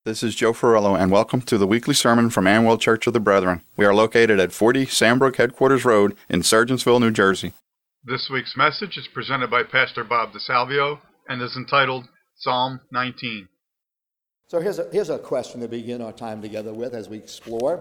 This is Joe Ferrello, and welcome to the weekly sermon from Amwell Church of the Brethren. We are located at 40 Sandbrook Headquarters Road in Sargentsville, New Jersey. This week's message is presented by Pastor Bob DeSalvio and is entitled Psalm 19. So here's a question to begin our time together with as we explore.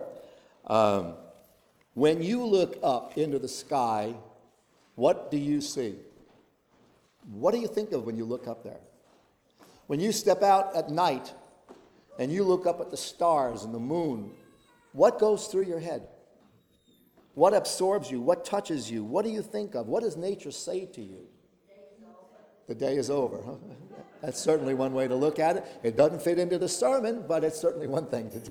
When you look up into the sky, what do you see? What do you think of when you look up there? When you step out at night and you look up at the stars and the moon, what goes through your head? What absorbs you? What touches you? What do you think of? What does nature say to you? The day is over. Huh? That's certainly one way to look at it. It doesn't fit into the sermon, but it's certainly one thing to do.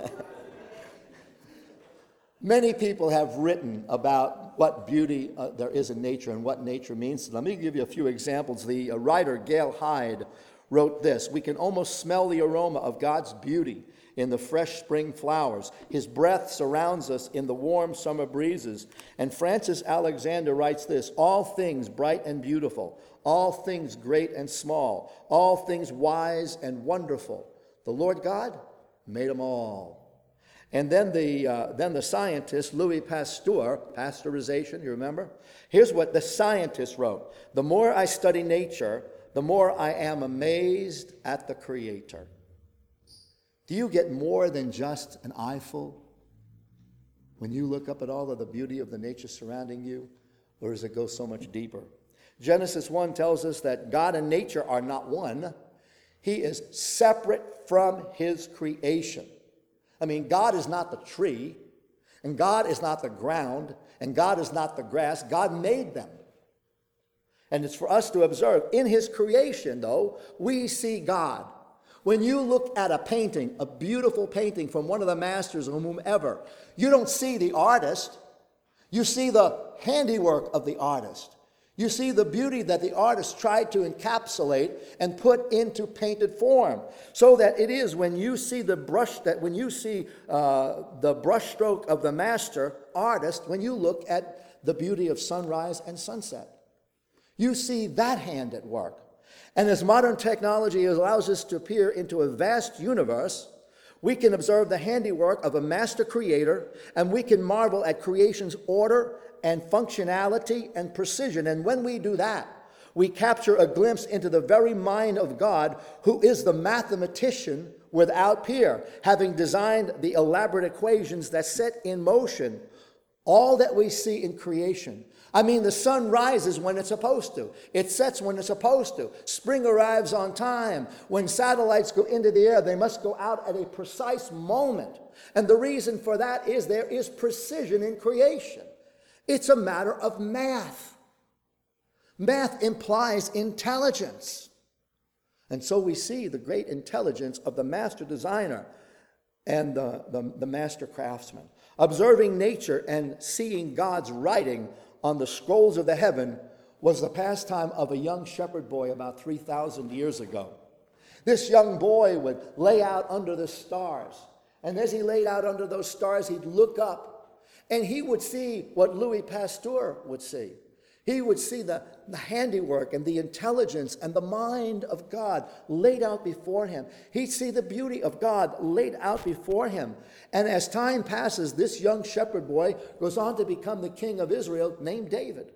Many people have written about what beauty there is in nature and what nature means. Let me give you a few examples. The writer Gail Hyde wrote this: "We can almost smell the aroma of God's beauty in the fresh spring flowers. His breath surrounds us in the warm summer breezes." And Francis Alexander writes this: "All things bright and beautiful, all things great and small, all things wise and wonderful, the Lord God made them all." And then the scientist Louis Pasteur, pasteurization, you remember? Here's what the scientist wrote: "The more I study nature, the more I am amazed at the Creator." Do you get more than just an eyeful when you look up at all of the beauty of the nature surrounding you? Or does it go so much deeper? Genesis 1 tells us that God and nature are not one. He is separate from his creation. I mean, God is not the tree, and God is not the ground, and God is not the grass. God made them. And it's for us to observe. In his creation, though, we see God. When you look at a painting, a beautiful painting from one of the masters or whomever, you don't see the artist. You see the handiwork of the artist. You see the beauty that the artist tried to encapsulate and put into painted form, so that it is when you see the brush stroke of the master artist, when you look at the beauty of sunrise and sunset, you see that hand at work. And as modern technology allows us to peer into a vast universe, we can observe the handiwork of a master creator, and we can marvel at creation's order and functionality and precision. And when we do that, we capture a glimpse into the very mind of God, who is the mathematician without peer, having designed the elaborate equations that set in motion all that we see in creation. I mean, the sun rises when it's supposed to. It sets when it's supposed to. Spring arrives on time. When satellites go into the air, they must go out at a precise moment. And the reason for that is there is precision in creation. It's a matter of math. Math implies intelligence. And so we see the great intelligence of the master designer and the master craftsman. Observing nature and seeing God's writing on the scrolls of the heaven was the pastime of a young shepherd boy about 3,000 years ago. This young boy would lay out under the stars. And as he laid out under those stars, he'd look up and he would see what Louis Pasteur would see. He would see the handiwork and the intelligence and the mind of God laid out before him. He'd see the beauty of God laid out before him. And as time passes, this young shepherd boy goes on to become the king of Israel, named David.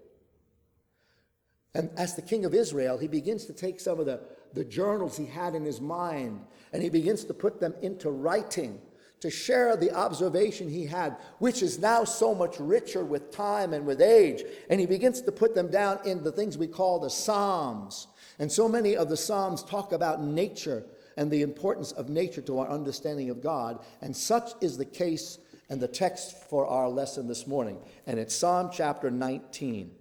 And as the king of Israel, he begins to take some of the journals he had in his mind, and he begins to put them into writing, to share the observation he had, which is now so much richer with time and with age. And he begins to put them down in the things we call the Psalms. And so many of the Psalms talk about nature and the importance of nature to our understanding of God. And such is the case and the text for our lesson this morning. And it's Psalm chapter 19.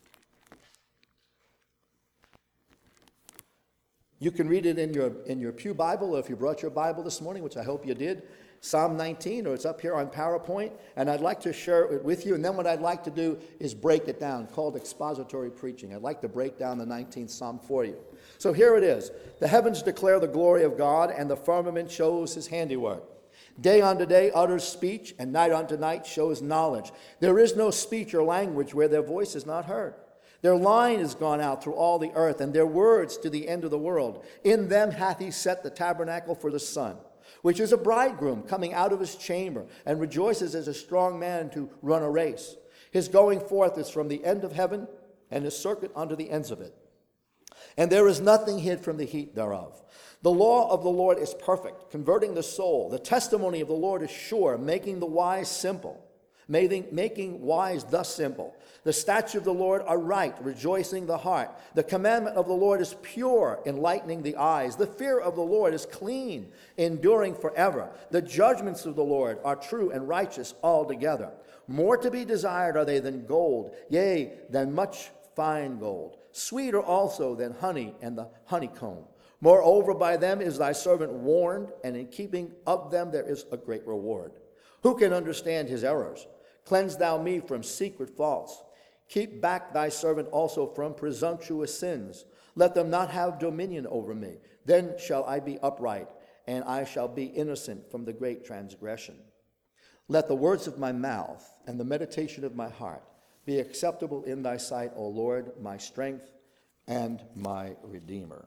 You can read it in your pew Bible, or if you brought your Bible this morning, which I hope you did. Psalm 19, or it's up here on PowerPoint, and I'd like to share it with you. And then what I'd like to do is break it down, called expository preaching. I'd like to break down the 19th Psalm for you. So here it is. The heavens declare the glory of God, and the firmament shows his handiwork. Day unto day utters speech, and night unto night shows knowledge. There is no speech or language where their voice is not heard. Their line is gone out through all the earth, and their words to the end of the world. In them hath he set the tabernacle for the sun. which is a bridegroom coming out of his chamber, and rejoices as a strong man to run a race. His going forth is from the end of heaven, and his circuit unto the ends of it. And there is nothing hid from the heat thereof. The law of the Lord is perfect, converting the soul. The testimony of the Lord is sure, making the wise simple. Making wise thus simple. The statutes of the Lord are right, rejoicing the heart. The commandment of the Lord is pure, enlightening the eyes. The fear of the Lord is clean, enduring forever. The judgments of the Lord are true and righteous altogether. More to be desired are they than gold, yea, than much fine gold. Sweeter also than honey and the honeycomb. Moreover, by them is thy servant warned, and in keeping of them there is a great reward. Who can understand his errors? Cleanse thou me from secret faults. Keep back thy servant also from presumptuous sins. Let them not have dominion over me. Then shall I be upright, and I shall be innocent from the great transgression. Let the words of my mouth and the meditation of my heart be acceptable in thy sight, O Lord, my strength and my Redeemer.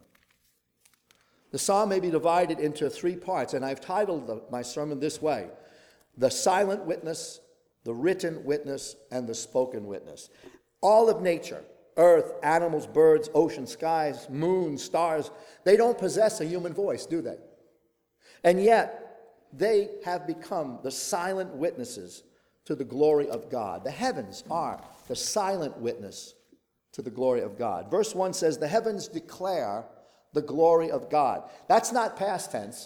The psalm may be divided into 3 parts, and I've titled my sermon this way: the silent witness, the written witness, and the spoken witness. All of nature, earth, animals, birds, ocean, skies, moon, stars, they don't possess a human voice, do they? And yet, they have become the silent witnesses to the glory of God. The heavens are the silent witness to the glory of God. Verse 1 says, the heavens declare the glory of God. That's not past tense.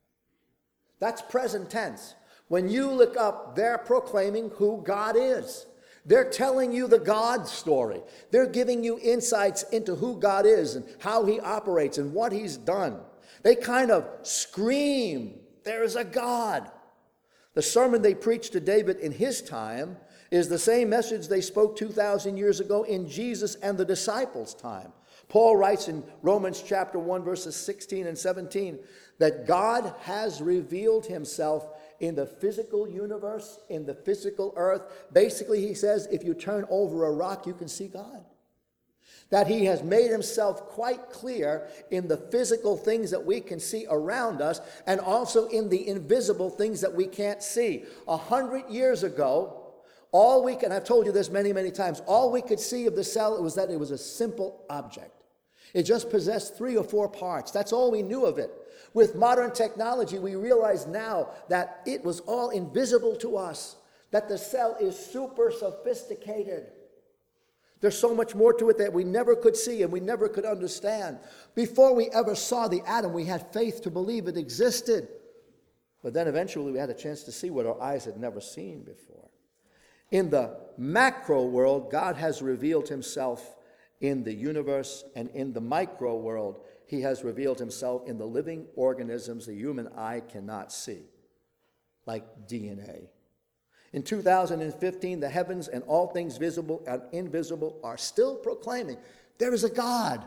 That's present tense. When you look up, they're proclaiming who God is. They're telling you the God story. They're giving you insights into who God is and how he operates and what he's done. They kind of scream, there is a God. The sermon they preached to David in his time is the same message they spoke 2,000 years ago in Jesus and the disciples' time. Paul writes in Romans chapter 1, verses 16 and 17, that God has revealed himself in the physical universe, in the physical earth. Basically, he says, if you turn over a rock, you can see God. That he has made himself quite clear in the physical things that we can see around us, and also in the invisible things that we can't see. 100 years ago, I've told you this many, many times, all we could see of the cell was that it was a simple object. It just possessed 3 or 4 parts. That's all we knew of it. With modern technology, we realize now that it was all invisible to us, that the cell is super sophisticated. There's so much more to it that we never could see and we never could understand. Before we ever saw the atom, we had faith to believe it existed. But then eventually we had a chance to see what our eyes had never seen before. In the macro world, God has revealed himself in the universe, and in the micro world, he has revealed himself in the living organisms the human eye cannot see, like DNA. In 2015, the heavens and all things visible and invisible are still proclaiming there is a God.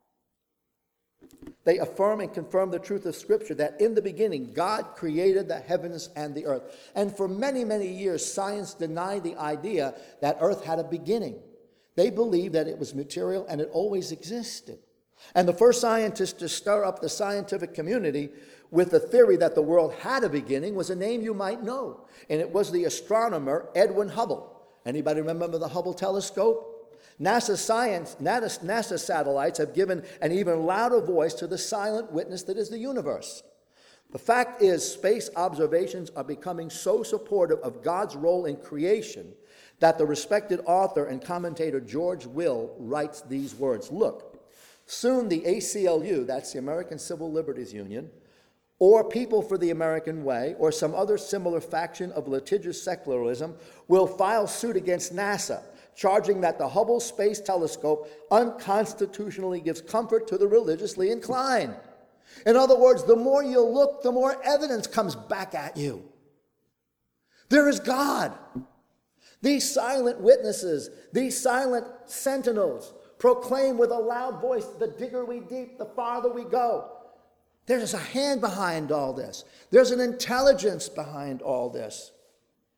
They affirm and confirm the truth of Scripture that in the beginning, God created the heavens and the earth. And for many, many years, science denied the idea that earth had a beginning. They believed that it was material and it always existed. And the first scientist to stir up the scientific community with the theory that the world had a beginning was a name you might know. And it was the astronomer Edwin Hubble. Anybody remember the Hubble telescope? NASA satellites have given an even louder voice to the silent witness that is the universe. The fact is, space observations are becoming so supportive of God's role in creation that the respected author and commentator George Will writes these words. Look, soon the ACLU, that's the American Civil Liberties Union, or People for the American Way, or some other similar faction of litigious secularism, will file suit against NASA, charging that the Hubble Space Telescope unconstitutionally gives comfort to the religiously inclined. In other words, the more you look, the more evidence comes back at you. There is God. These silent witnesses, these silent sentinels, proclaim with a loud voice, the deeper we deep, the farther we go. There's a hand behind all this. There's an intelligence behind all this.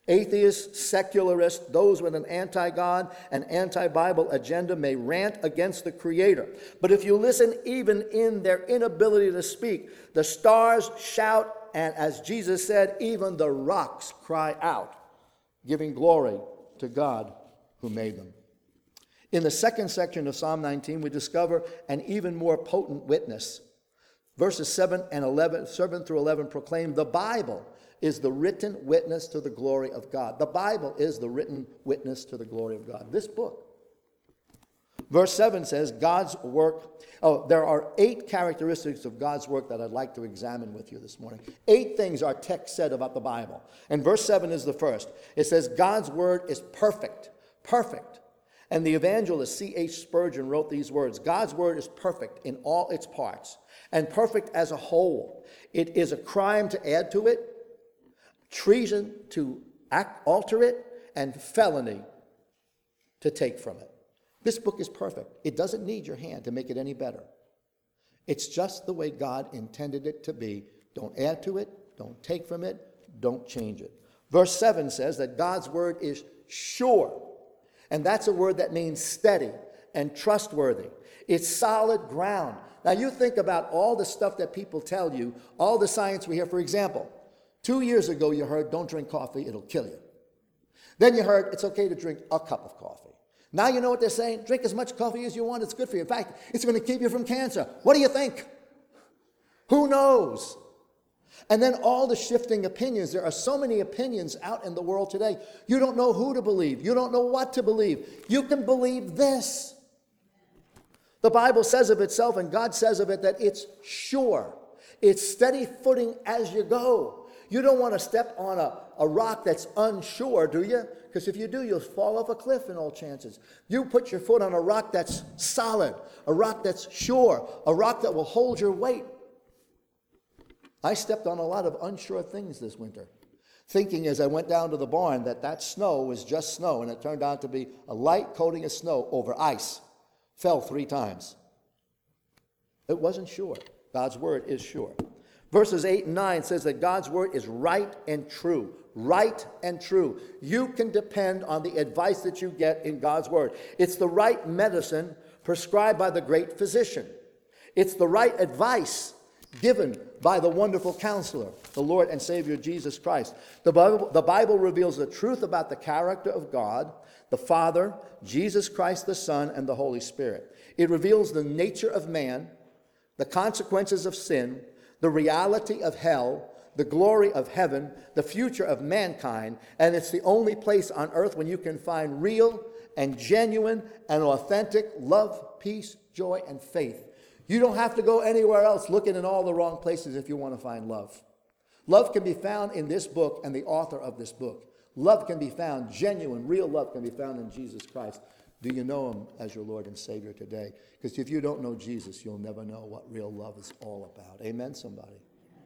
Atheists, secularists, those with an anti-God and anti-Bible agenda may rant against the Creator. But if you listen, even in their inability to speak, the stars shout, and as Jesus said, even the rocks cry out, giving glory to God who made them. In the second section of Psalm 19, we discover an even more potent witness. Verses 7 through 11 proclaim the Bible is the written witness to the glory of God. The Bible is the written witness to the glory of God. This book. Verse 7 says God's work. There are 8 characteristics of God's work that I'd like to examine with you this morning. 8 things our text said about the Bible. And verse 7 is the first. It says God's word is perfect. Perfect. And the evangelist C.H. Spurgeon wrote these words: God's word is perfect in all its parts, and perfect as a whole. It is a crime to add to it, treason to alter it, and felony to take from it. This book is perfect. It doesn't need your hand to make it any better. It's just the way God intended it to be. Don't add to it, don't take from it, don't change it. Verse 7 says that God's word is sure. And that's a word that means steady and trustworthy. It's solid ground. Now you think about all the stuff that people tell you, all the science we hear. For example, 2 years ago you heard, don't drink coffee, it'll kill you. Then you heard, it's okay to drink a cup of coffee. Now you know what they're saying? Drink as much coffee as you want, it's good for you. In fact, it's going to keep you from cancer. What do you think? Who knows? And then all the shifting opinions. There are so many opinions out in the world today. You don't know who to believe. You don't know what to believe. You can believe this. The Bible says of itself, and God says of it, that it's sure. It's steady footing as you go. You don't want to step on a rock that's unsure, do you? Because if you do, you'll fall off a cliff in all chances. You put your foot on a rock that's solid, a rock that's sure, a rock that will hold your weight. I stepped on a lot of unsure things this winter, thinking as I went down to the barn that snow was just snow, and it turned out to be a light coating of snow over ice. Fell 3 times. It wasn't sure. God's word is sure. Verses 8 and 9 says that God's word is right and true. Right and true. You can depend on the advice that you get in God's word. It's the right medicine prescribed by the great physician. It's the right advice given by the wonderful counselor, the Lord and Savior Jesus Christ. The Bible reveals the truth about the character of God, the Father, Jesus Christ the Son, and the Holy Spirit. It reveals the nature of man, the consequences of sin, the reality of hell, the glory of heaven, the future of mankind, and it's the only place on earth when you can find real and genuine and authentic love, peace, joy, and faith. You don't have to go anywhere else looking in all the wrong places if you want to find love. Love can be found in this book and the author of this book. Love can be found, genuine, real love can be found in Jesus Christ. Do you know him as your Lord and Savior today? Because if you don't know Jesus, you'll never know what real love is all about. Amen, somebody?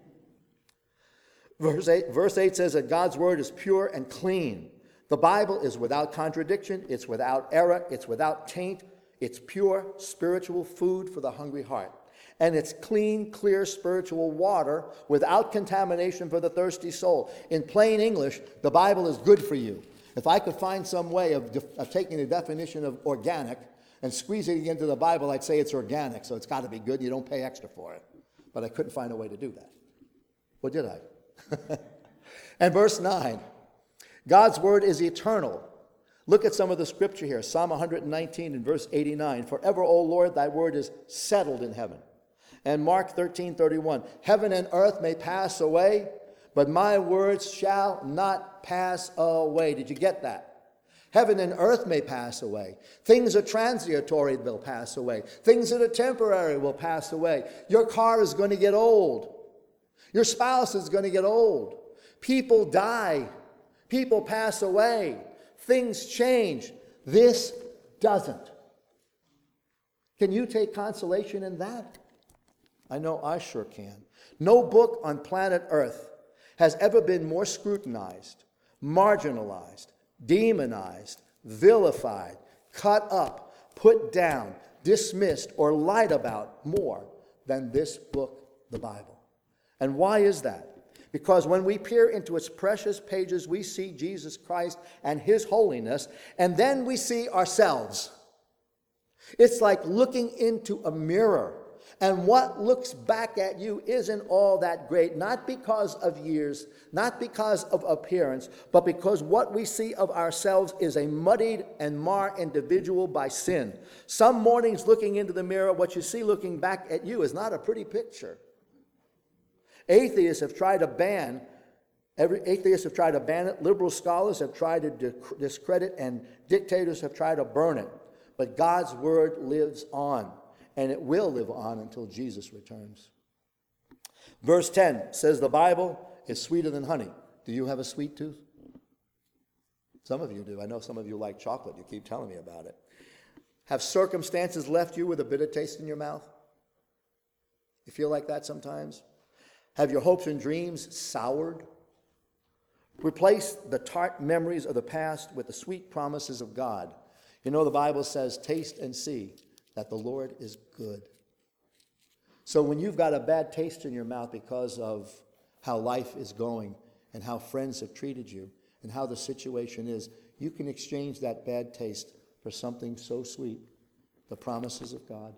Verse 8 says that God's word is pure and clean. The Bible is without contradiction. It's without error. It's without taint. It's pure spiritual food for the hungry heart. And it's clean, clear spiritual water without contamination for the thirsty soul. In plain English, the Bible is good for you. If I could find some way of taking the definition of organic and squeezing it into the Bible, I'd say it's organic, so it's got to be good. You don't pay extra for it. But I couldn't find a way to do that. Or did I? And verse 9, God's word is eternal. Look at some of the scripture here. Psalm 119 and verse 89. Forever, O Lord, thy word is settled in heaven. And Mark 13:31. Heaven and earth may pass away, but my words shall not pass away. Did you get that? Heaven and earth may pass away. Things are transitory, they'll pass away. Things that are temporary will pass away. Your car is going to get old. Your spouse is going to get old. People die. People pass away. Things change. This doesn't. Can you take consolation in that? I know I sure can. No book on planet Earth has ever been more scrutinized, marginalized, demonized, vilified, cut up, put down, dismissed, or lied about more than this book, the Bible. And why is that? Because when we peer into its precious pages, we see Jesus Christ and his holiness, and then we see ourselves. It's like looking into a mirror, and what looks back at you isn't all that great, not because of years, not because of appearance, but because what we see of ourselves is a muddied and marred individual by sin. Some mornings looking into the mirror, what you see looking back at you is not a pretty picture. Atheists have tried to ban it. Liberal scholars have tried to discredit, and dictators have tried to burn it. But God's word lives on, and it will live on until Jesus returns. Verse 10 says the Bible is sweeter than honey. Do you have a sweet tooth? Some of you do. I know some of you like chocolate. You keep telling me about it. Have circumstances left you with a bitter taste in your mouth? You feel like that sometimes? Have your hopes and dreams soured? Replace the tart memories of the past with the sweet promises of God. You know, the Bible says, taste and see that the Lord is good. So when you've got a bad taste in your mouth because of how life is going and how friends have treated you and how the situation is, you can exchange that bad taste for something so sweet, the promises of God.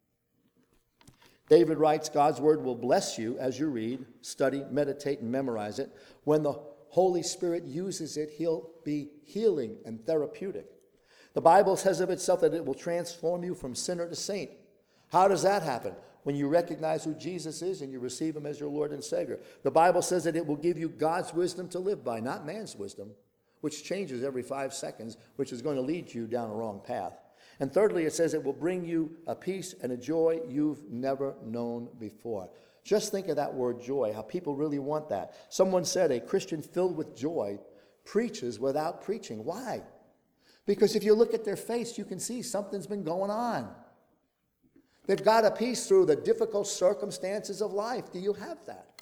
David writes, God's word will bless you as you read, study, meditate, and memorize it. When the Holy Spirit uses it, he'll be healing and therapeutic. The Bible says of itself that it will transform you from sinner to saint. How does that happen? When you recognize who Jesus is and you receive him as your Lord and Savior. The Bible says that it will give you God's wisdom to live by, not man's wisdom, which changes every 5 seconds, which is going to lead you down a wrong path. And thirdly, it says it will bring you a peace and a joy you've never known before. Just think of that word joy, how people really want that. Someone said a Christian filled with joy preaches without preaching. Why? Because if you look at their face, you can see something's been going on. They've got a peace through the difficult circumstances of life. Do you have that?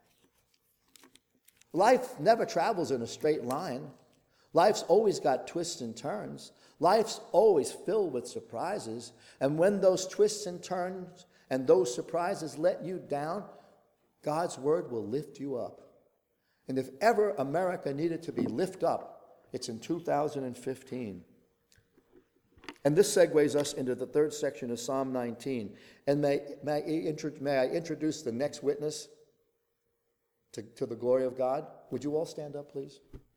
Life never travels in a straight line. Life's always got twists and turns. Life's always filled with surprises. And when those twists and turns and those surprises let you down, God's word will lift you up. And if ever America needed to be lifted up, it's in 2015. And this segues us into the third section of Psalm 19. And may I introduce the next witness to the glory of God? Would you all stand up, please?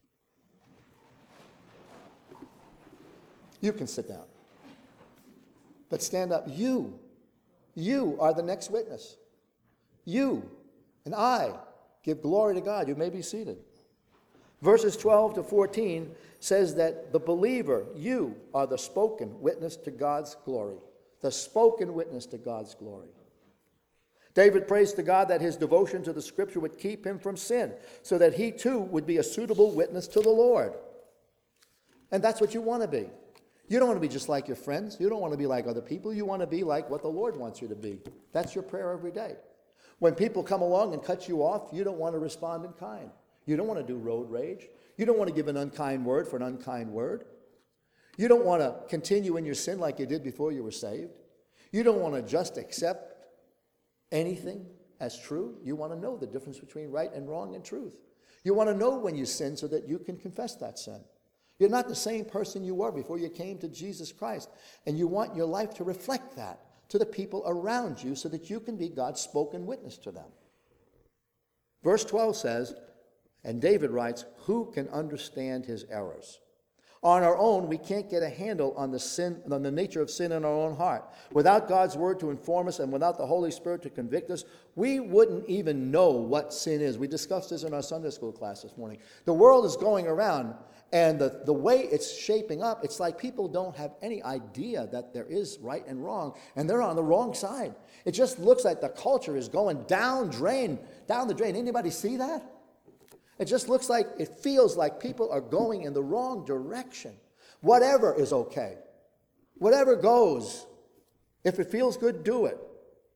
You can sit down. But stand up. You are the next witness. You and I give glory to God. You may be seated. Verses 12 to 14 says that the believer, you are the spoken witness to God's glory. The spoken witness to God's glory. David prays to God that his devotion to the scripture would keep him from sin, so that he too would be a suitable witness to the Lord. And that's what you want to be. You don't want to be just like your friends. You don't want to be like other people. You want to be like what the Lord wants you to be. That's your prayer every day. When people come along and cut you off, you don't want to respond in kind. You don't want to do road rage. You don't want to give an unkind word for an unkind word. You don't want to continue in your sin like you did before you were saved. You don't want to just accept anything as true. You want to know the difference between right and wrong and truth. You want to know when you sin so that you can confess that sin. You're not the same person you were before you came to Jesus Christ. And you want your life to reflect that to the people around you so that you can be God's spoken witness to them. Verse 12 says, and David writes, who can understand his errors? On our own, we can't get a handle on the nature of sin in our own heart. Without God's word to inform us and without the Holy Spirit to convict us, we wouldn't even know what sin is. We discussed this in our Sunday school class this morning. The world is going around, and the way it's shaping up, it's like people don't have any idea that there is right and wrong, and they're on the wrong side. It just looks like the culture is going down the drain. Anybody see that? It just looks like, it feels like people are going in the wrong direction. Whatever is okay. Whatever goes. If it feels good, do it.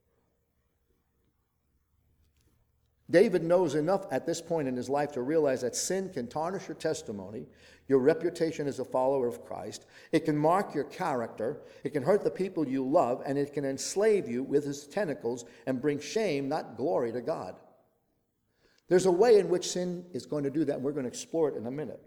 David knows enough at this point in his life to realize that sin can tarnish your testimony, your reputation as a follower of Christ. It can mark your character. It can hurt the people you love, and it can enslave you with its tentacles and bring shame, not glory, to God. There's a way in which sin is going to do that, and we're going to explore it in a minute.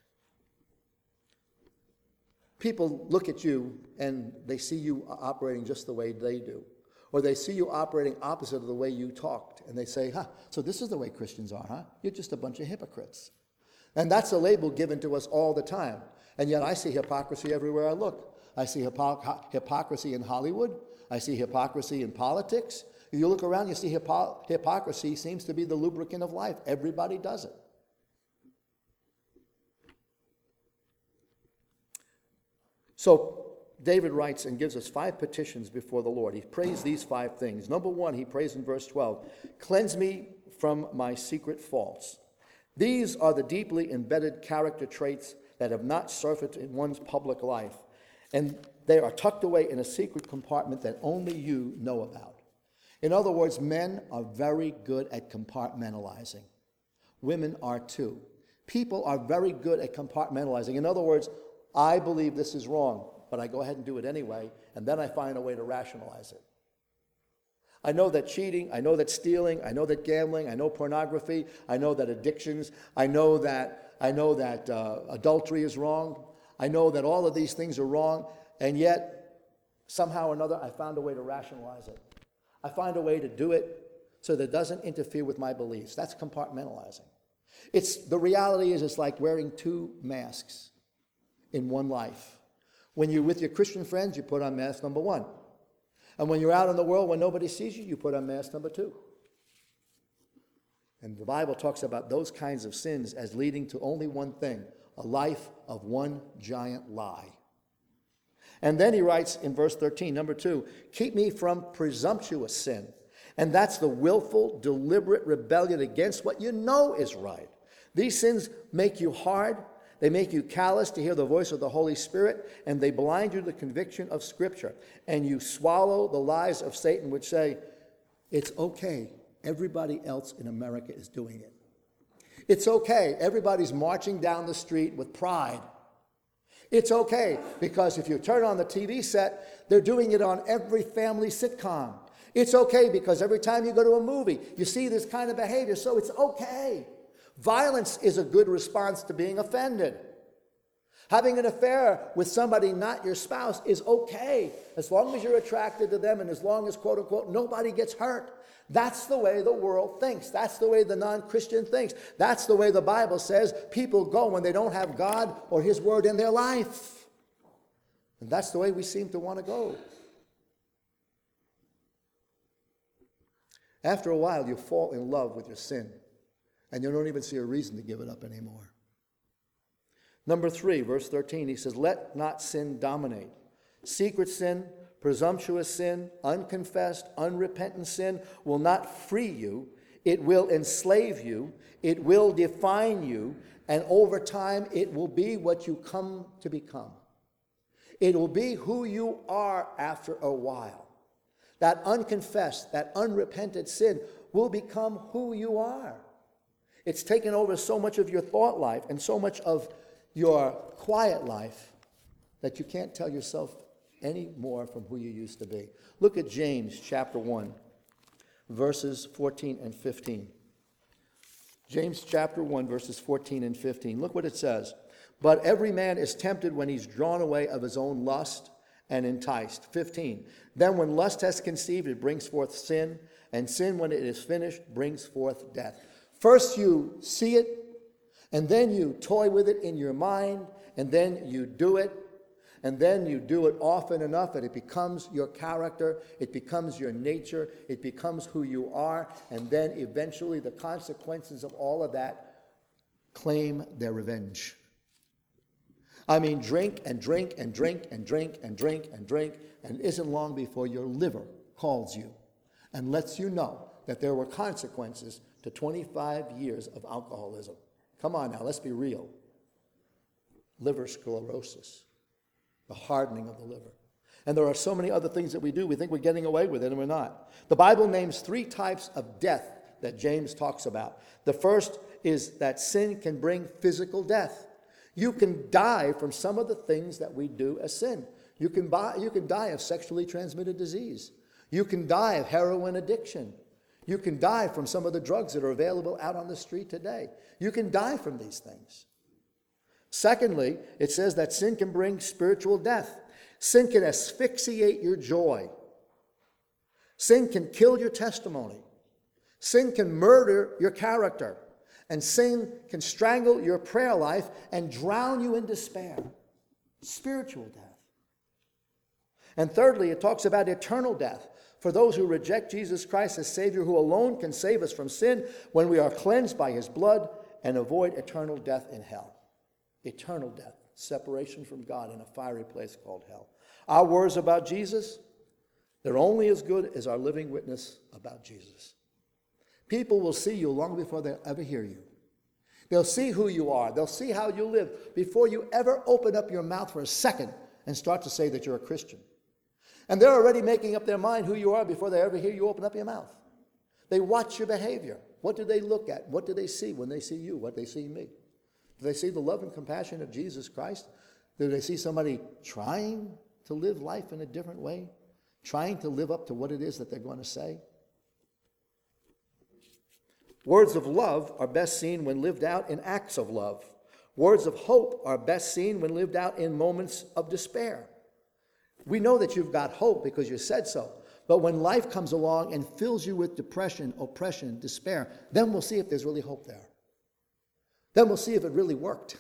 People look at you and they see you operating just the way they do. Or they see you operating opposite of the way you talked. And they say, so this is the way Christians are, huh? You're just a bunch of hypocrites. And that's a label given to us all the time. And yet I see hypocrisy everywhere I look. I see hypocrisy in Hollywood. I see hypocrisy in politics. If you look around, you see hypocrisy seems to be the lubricant of life. Everybody does it. So David writes and gives us 5 petitions before the Lord. He prays these 5 things. Number 1, he prays in verse 12, cleanse me from my secret faults. These are the deeply embedded character traits that have not surfaced in one's public life, and they are tucked away in a secret compartment that only you know about. In other words, men are very good at compartmentalizing. Women are too. People are very good at compartmentalizing. In other words, I believe this is wrong, but I go ahead and do it anyway, and then I find a way to rationalize it. I know that cheating, I know that stealing, I know that gambling, I know pornography, I know that addictions, I know that adultery is wrong, I know that all of these things are wrong, and yet somehow or another I found a way to rationalize it. I find a way to do it so that it doesn't interfere with my beliefs. That's compartmentalizing. The reality is it's like wearing 2 masks in one life. When you're with your Christian friends, you put on mask number 1. And when you're out in the world, when nobody sees you, you put on mask number 2. And the Bible talks about those kinds of sins as leading to only one thing, a life of one giant lie. And then he writes in verse 13, number 2, keep me from presumptuous sin. And that's the willful, deliberate rebellion against what you know is right. These sins make you hard. They make you callous to hear the voice of the Holy Spirit, and they blind you to the conviction of Scripture. And you swallow the lies of Satan, which say, it's okay, everybody else in America is doing it. It's okay, everybody's marching down the street with pride. It's okay, because if you turn on the TV set, they're doing it on every family sitcom. It's okay, because every time you go to a movie, you see this kind of behavior, so it's okay. Violence is a good response to being offended. Having an affair with somebody not your spouse is okay, as long as you're attracted to them and as long as, quote unquote, nobody gets hurt. That's the way the world thinks. That's the way the non-Christian thinks. That's the way the Bible says people go when they don't have God or His Word in their life. And that's the way we seem to want to go. After a while, you fall in love with your sin. And you don't even see a reason to give it up anymore. Number 3, verse 13, he says, let not sin dominate. Secret sin, presumptuous sin, unconfessed, unrepentant sin will not free you. It will enslave you. It will define you. And over time, it will be what you come to become. It will be who you are after a while. That unconfessed, that unrepented sin will become who you are. It's taken over so much of your thought life and so much of your quiet life that you can't tell yourself any more from who you used to be. Look at James chapter 1, verses 14 and 15. James chapter 1, verses 14 and 15. Look what it says. But every man is tempted when he's drawn away of his own lust and enticed. 15. Then when lust has conceived, it brings forth sin, and sin, when it is finished, brings forth death. First you see it, and then you toy with it in your mind, and then you do it, and then you do it often enough that it becomes your character, it becomes your nature, it becomes who you are, and then eventually the consequences of all of that claim their revenge. I mean, drink and drink and drink and drink and drink and drink, and it isn't long before your liver calls you and lets you know that there were consequences to 25 years of alcoholism. Come on now, let's be real. Liver sclerosis, the hardening of the liver. And there are so many other things that we do. We think we're getting away with it, and we're not. The Bible names 3 types of death that James talks about. The first is that sin can bring physical death. You can die from some of the things that we do as sin. You can die of sexually transmitted disease. You can die of heroin addiction. You can die from some of the drugs that are available out on the street today. You can die from these things. Secondly, it says that sin can bring spiritual death. Sin can asphyxiate your joy. Sin can kill your testimony. Sin can murder your character. And sin can strangle your prayer life and drown you in despair. Spiritual death. And thirdly, it talks about eternal death. For those who reject Jesus Christ as Savior, who alone can save us from sin when we are cleansed by his blood and avoid eternal death in hell. Eternal death, separation from God in a fiery place called hell. Our words about Jesus, they're only as good as our living witness about Jesus. People will see you long before they'll ever hear you. They'll see who you are. They'll see how you live before you ever open up your mouth for a second and start to say that you're a Christian. And they're already making up their mind who you are before they ever hear you open up your mouth. They watch your behavior. What do they look at? What do they see when they see you? What do they see me? Do they see the love and compassion of Jesus Christ? Do they see somebody trying to live life in a different way? Trying to live up to what it is that they're going to say? Words of love are best seen when lived out in acts of love. Words of hope are best seen when lived out in moments of despair. We know that you've got hope because you said so. But when life comes along and fills you with depression, oppression, despair, then we'll see if there's really hope there. Then we'll see if it really worked.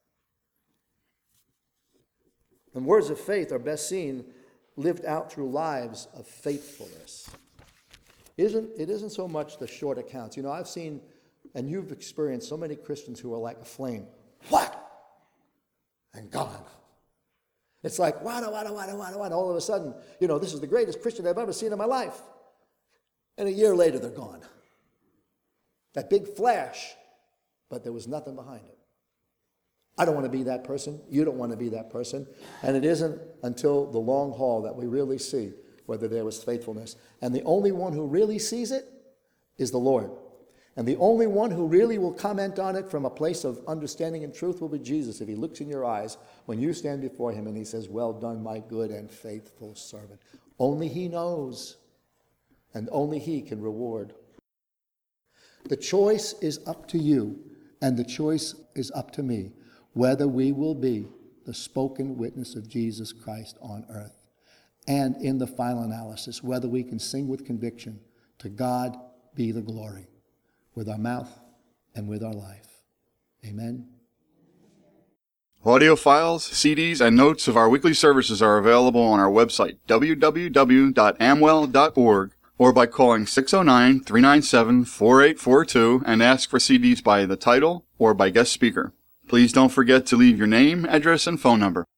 And words of faith are best seen lived out through lives of faithfulness. It isn't so much the short accounts. You know, I've seen, and you've experienced so many Christians who are like a flame. What? And gone. It's like, wada. All of a sudden, you know, this is the greatest Christian I've ever seen in my life. And a year later, they're gone. That big flash, but there was nothing behind it. I don't want to be that person. You don't want to be that person. And it isn't until the long haul that we really see whether there was faithfulness. And the only one who really sees it is the Lord. And the only one who really will comment on it from a place of understanding and truth will be Jesus. If he looks in your eyes when you stand before him and he says, well done, my good and faithful servant. Only he knows, and only he can reward. The choice is up to you, and the choice is up to me, whether we will be the spoken witness of Jesus Christ on earth. And in the final analysis, whether we can sing with conviction, to God be the glory, with our mouth and with our life. Amen. Audio files, CDs, and notes of our weekly services are available on our website, www.amwell.org, or by calling 609-397-4842 and ask for CDs by the title or by guest speaker. Please don't forget to leave your name, address, and phone number.